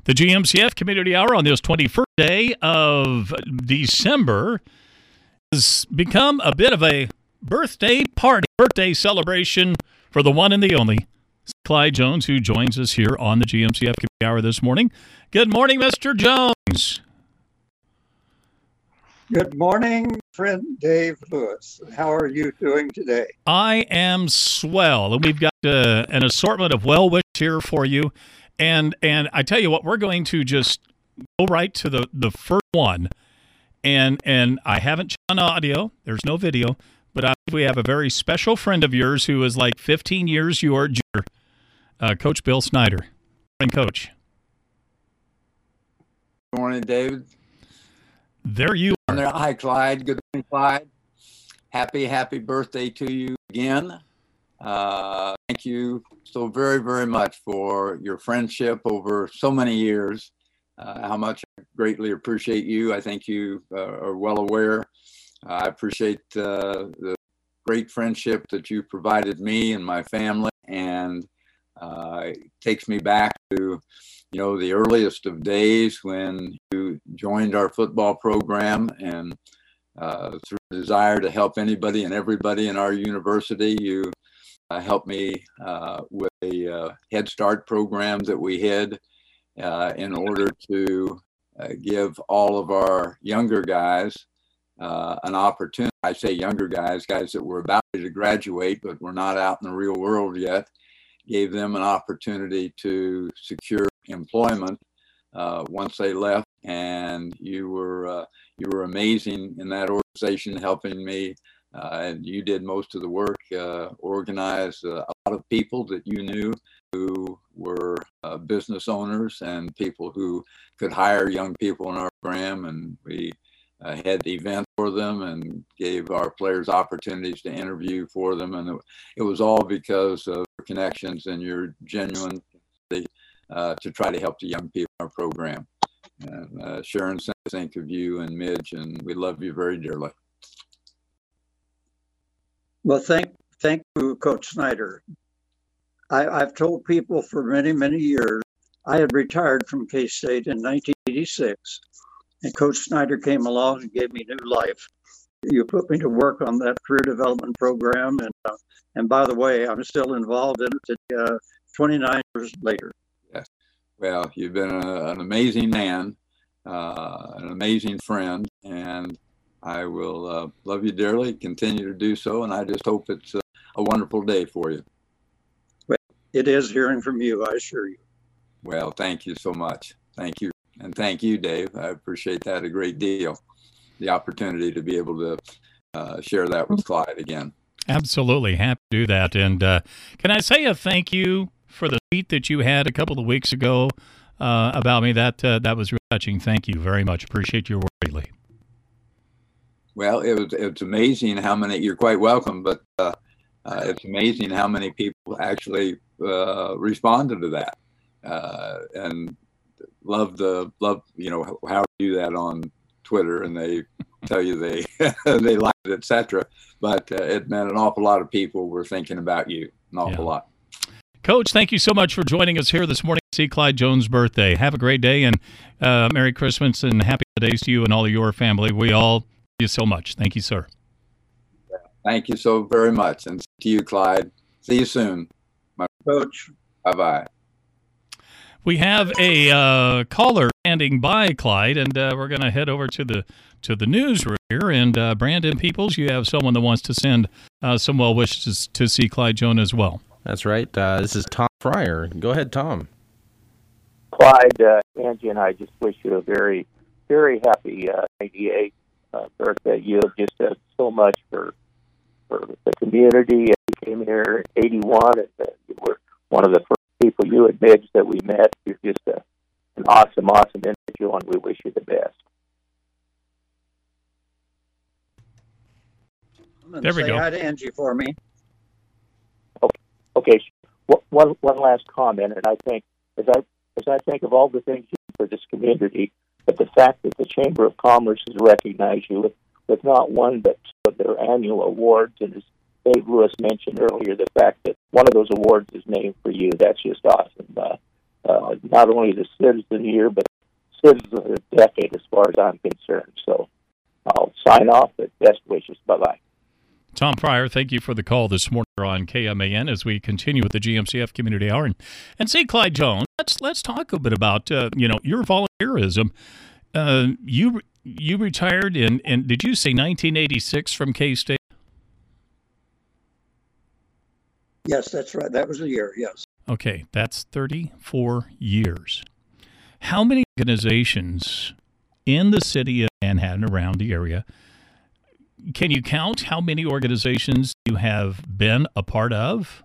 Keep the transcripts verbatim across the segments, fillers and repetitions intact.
The G M C F Community Hour on this twenty-first day of December has become a bit of a birthday party, birthday celebration for the one and the only Clyde Jones, who joins us here on the G M C F Community Hour this morning. Good morning, Mister Jones. Good morning, friend Dave Lewis. How are you doing today? I am swell, and we've got uh, an assortment of well wishes here for you. And and I tell you what, we're going to just go right to the, the first one. And and I haven't done audio. There's no video. But I, we have a very special friend of yours who is like fifteen years your junior, uh, Coach Bill Snyder. Good morning, Coach. Good morning, David. There you are. Hi, Clyde. Good morning, Clyde. Happy, happy birthday to you again. Uh, thank you so very, very much for your friendship over so many years. Uh, how much I greatly appreciate you. I think you uh, are well aware. Uh, I appreciate uh, the great friendship that you provided me and my family, and uh, it takes me back to, you know, the earliest of days when you joined our football program, and uh, through the desire to help anybody and everybody in our university, you uh, helped me uh, with a uh, Head Start program that we had uh, in order to uh, give all of our younger guys uh, an opportunity. I say younger guys, guys that were about to graduate but were not out in the real world yet, gave them an opportunity to secure employment uh, once they left. And you were uh, you were amazing in that organization, helping me, uh, and you did most of the work, uh, organize uh, a lot of people that you knew who were uh, business owners and people who could hire young people in our program, and we uh, had events for them and gave our players opportunities to interview for them, and it, it was all because of your connections and your genuine uh, to try to help the young people in our program. And uh, Sharon, think of you and Midge, and we love you very dearly. Well, thank thank you, Coach Snyder. I, I've told people for many, many years, I had retired from K-State in nineteen eighty-six, and Coach Snyder came along and gave me new life. You put me to work on that career development program, and uh, and by the way, I'm still involved in it uh, twenty-nine years later. Yes. Well, you've been a, an amazing man, uh, an amazing friend, and I will uh, love you dearly, continue to do so, and I just hope it's a, a wonderful day for you. Well, it is hearing from you, I assure you. Well, thank you so much. Thank you. And thank you, Dave. I appreciate that a great deal, the opportunity to be able to uh, share that with Clyde again. Absolutely. Happy to do that. And uh, can I say a thank you for the tweet that you had a couple of weeks ago uh, about me? That uh, that was really touching. Thank you very much. Appreciate your work greatly. Well, it was it's amazing how many. You're quite welcome, but uh, uh, it's amazing how many people actually uh, responded to that uh, and love the love. You know how to do that on Twitter, and they tell you they they like it, et cetera. But uh, it meant an awful lot of people were thinking about you, an awful yeah. lot. Coach, thank you so much for joining us here this morning. See Clyde Jones' birthday. Have a great day, and uh, Merry Christmas and happy holidays to you and all of your family. We all love you so much. Thank you, sir. Thank you so very much, and to you, Clyde. See you soon, my coach. Bye-bye. We have a uh, caller standing by, Clyde, and uh, we're going to head over to the to the newsroom here. And uh, Brandon Peoples, you have someone that wants to send uh, some well wishes to see Clyde Jones as well. That's right. Uh, this is Tom Fryer. Go ahead, Tom. Clyde, uh, Angie and I just wish you a very, very happy uh, ninety-eighth uh, birthday. You have just done so much for for the community. You came here in eighty-one, and uh, you were one of the first people you and Midge that we met. You're just a, an awesome, awesome individual, and we wish you the best. There we say go. Hi to Angie for me. Okay. Okay. One one last comment, and I think as I as I think of all the things you do for this community, but the fact that the Chamber of Commerce has recognized you with, with not one but two of their annual awards, and as Dave Lewis mentioned earlier, the fact that one of those awards is named for you, that's just awesome. Uh, uh, not only the Citizen of the Year, but Citizen of the Decade as far as I'm concerned. So I'll sign off, but best wishes. Bye-bye. Tom Fryer, thank you for the call this morning on K M A N as we continue with the G M C F Community Hour. And, and see, Clyde Jones, let's let's talk a bit about, uh, you know, your volunteerism. Uh, you you retired in, in, did you say nineteen eighty-six from K-State? Yes, that's right. That was the year, yes. Okay, that's thirty-four years. How many organizations in the city of Manhattan, around the area, can you count how many organizations you have been a part of?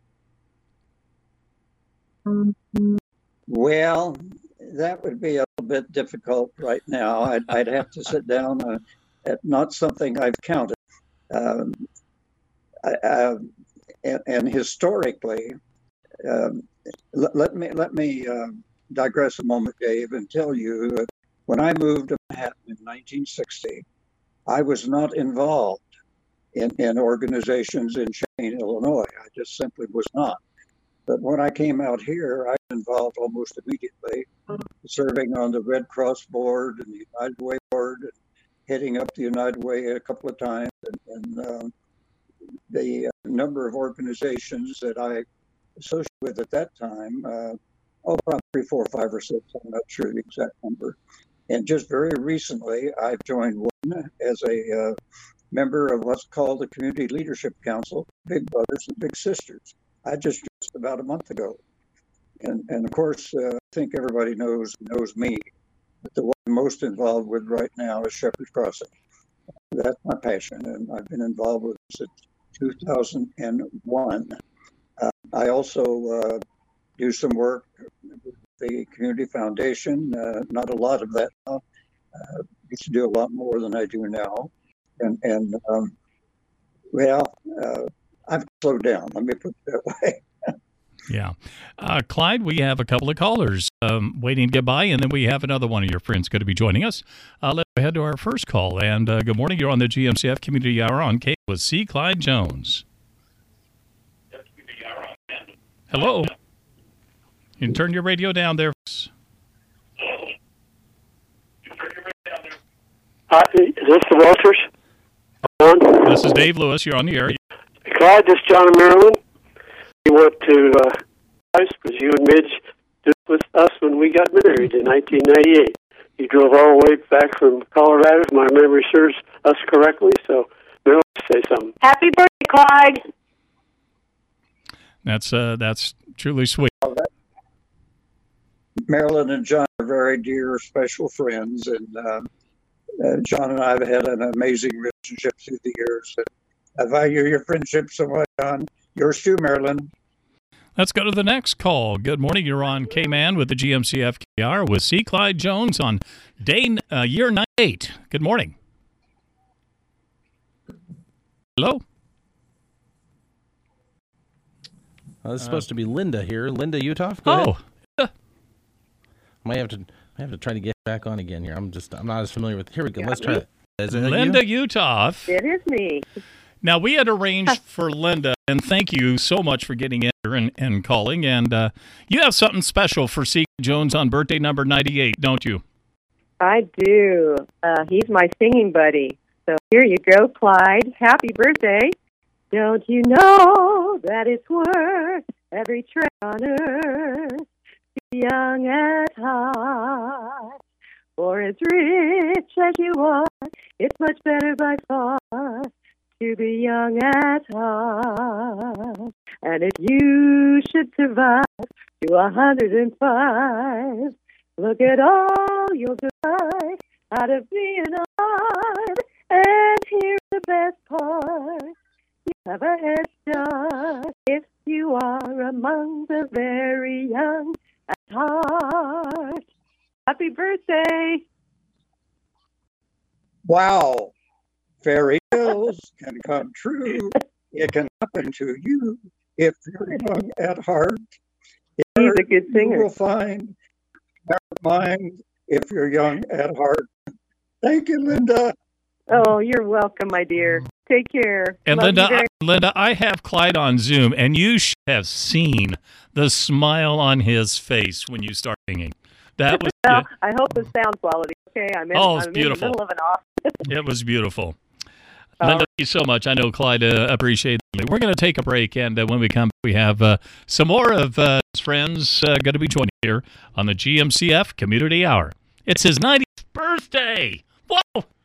Well, that would be a little bit difficult right now. I'd, I'd have to sit down uh, at not something I've counted. Um, I, uh, and, and historically, um, let, let me let me uh, digress a moment, Dave, and tell you that when I moved to Manhattan in nineteen sixty, I was not involved in, in organizations in Champaign, Illinois. I just simply was not. But when I came out here, I was involved almost immediately, serving on the Red Cross board and the United Way board, and heading up the United Way a couple of times. And, and um, the uh, number of organizations that I associated with at that time, uh, oh, probably three, four, five, or six. I'm not sure the exact number. And just very recently, I've joined one as a uh, member of what's called the Community Leadership Council, Big Brothers and Big Sisters. I just just about a month ago. And and of course, uh, I think everybody knows knows me. But the one I'm most involved with right now is Shepherd's Crossing. That's my passion, and I've been involved with it since two thousand one. Uh, I also uh, do some work with the Community Foundation, uh, not a lot of that now. Uh, used to do a lot more than I do now. And, and um, well, uh, I've slowed down, let me put it that way. Yeah. Uh, Clyde, we have a couple of callers um, waiting to get by, and then we have another one of your friends going to be joining us. Uh, let's go ahead to our first call. And uh, good morning. You're on the G M C F Community Hour on K with C. Clyde Jones. Hello. You can turn your radio down there. Uh, is this the Walters? On? This is Dave Lewis. You're on the air. Clyde, this is John in Maryland. We went to uh, because you and Midge did with us when we got married in nineteen ninety-eight. You drove all the way back from Colorado, if my memory serves us correctly. So, Marilyn, say something. Happy birthday, Clyde. That's uh, that's truly sweet. Marilyn and John are very dear, special friends, and uh, uh, John and I have had an amazing relationship through the years. I value your friendship so much, John. Yours too, Marilyn. Let's go to the next call. Good morning. You're on K-Man with the G M C F K R with C. Clyde Jones on day uh, year ninety-eight. Good morning. Hello. Uh, this is supposed to be Linda here. Linda Uthoff. Go ahead. Oh. Might have to I have to try to get back on again here. I'm just I'm not as familiar with. Here we go. Yeah, Let's try it. Is it Linda you? Uthoff. It is me. Now, we had arranged for Linda, and thank you so much for getting in here and, and calling. And uh, you have something special for C. Jones on birthday number ninety-eight, don't you? I do. Uh, he's my singing buddy. So here you go, Clyde. Happy birthday. Don't you know that it's worth every trip on earth to be young at heart? For as rich as you are, it's much better by far to be young at heart. And if you should survive to a hundred and five, look at all you'll derive out of being alive. And here's the best part: you have a head start if you are among the very young at heart. Happy birthday! Wow. Fairy tales can come true. It can happen to you if you're young at heart. If He's a good singer. You will find, never mind, if you're young at heart. Thank you, Linda. Oh, you're welcome, my dear. Take care. And Love you Linda, very- I, Linda, I have Clyde on Zoom, and you should have seen the smile on his face when you start singing. That was well, I hope the sound quality. Okay, I'm in, Oh, it's I'm beautiful. in the middle of an office. it was beautiful. All Linda, thank you so much. I know Clyde uh, appreciates it. We're going to take a break, and uh, when we come, we have uh, some more of uh, his friends uh, going to be joining here on the G M C F Community Hour. It's his ninetieth birthday. Whoa!